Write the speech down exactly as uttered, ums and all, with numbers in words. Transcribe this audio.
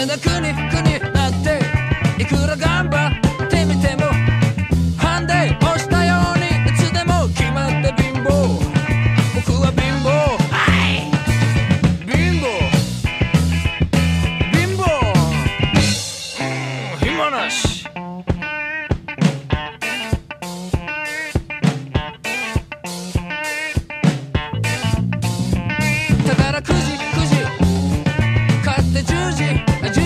めだ国国なっていくら頑張ってみてもハンデ押したようにいつでも決まって貧乏僕は貧乏貧乏貧乏暇なし宝くじくじ買ってじゅうじ